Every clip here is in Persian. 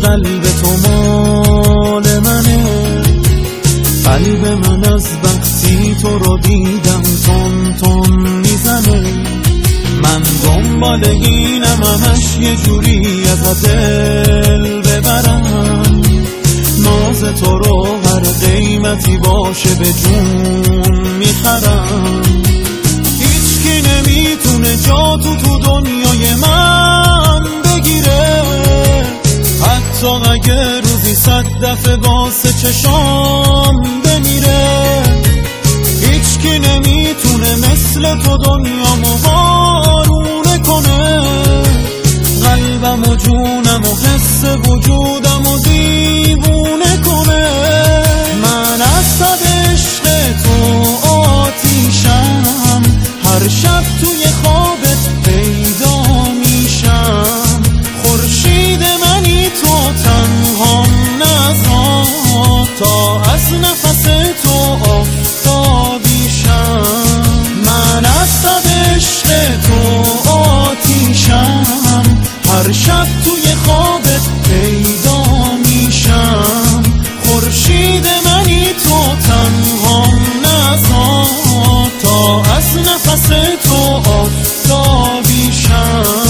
قلب تو مال منه، قلب من از وقتی تو رو دیدم تون تون میزنه. من دنبال اینم همش یه جوری از دل ببرم، ناز تو رو هر قیمتی باشه به جون میخرم. هیچکی نمیتونه جا تو دنیای من بگیره، حتی اگه روزی 100 دفعه واسه چشام بمیره. هیچکی نمیتونه مثل تو دنیامو وارونه کنه، قلبم و جونم و حس وجودم و دیوونه کنه. من از صد عشق تو آتیشم، هر شب توی خوابت پیدا میشم. خورشید منی تو تنهام نزار، تا از نفس تو آفتابیشم. من از صد عشق تو آتیشم، هر شب توی خوابت پیدا میشم. خورشید منی تو تنهام نزار، تا از نفس تو آفتابیشم.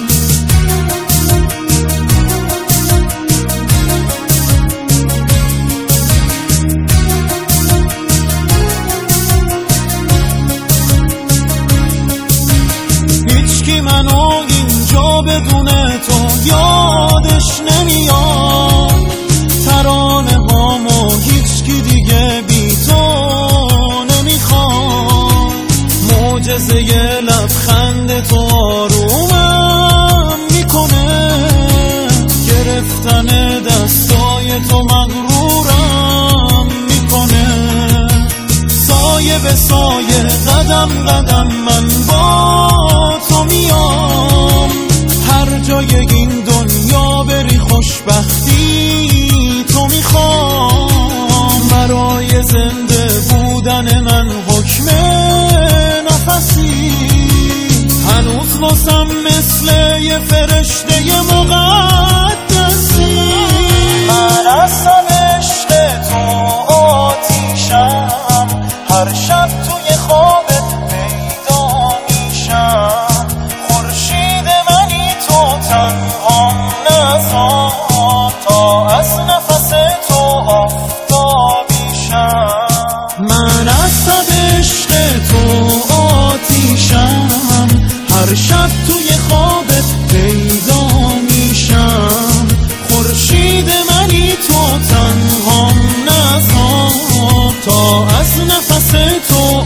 هیچکی منو اینجا بدونه تو یادش نمیاد، ترانه هامو هیچکی دیگه بی تو نمیخواد. معجزه لبخند تو آرومم میکنه، گرفتن دستای تو مغرورم میکنه. سایه به سایه قدم قدم من با تو میام، هر جای این دنیا بری خوشبختی تو میخوام. برای زنده بودن من حکم نفسی، هنوز واسم مثل یه فرشته مقدسی. من از صد عشق تو آتیشم، هر شب توی خوابت پیدا میشم. خورشید منی تو تنهام نزار، تا از نفس تو آفتابیشم. من از صد عشق تو آتیشم، هر شب توی خوابت پیدا میشم. خورشید منی تو تنهام نزار، تا از نفس تو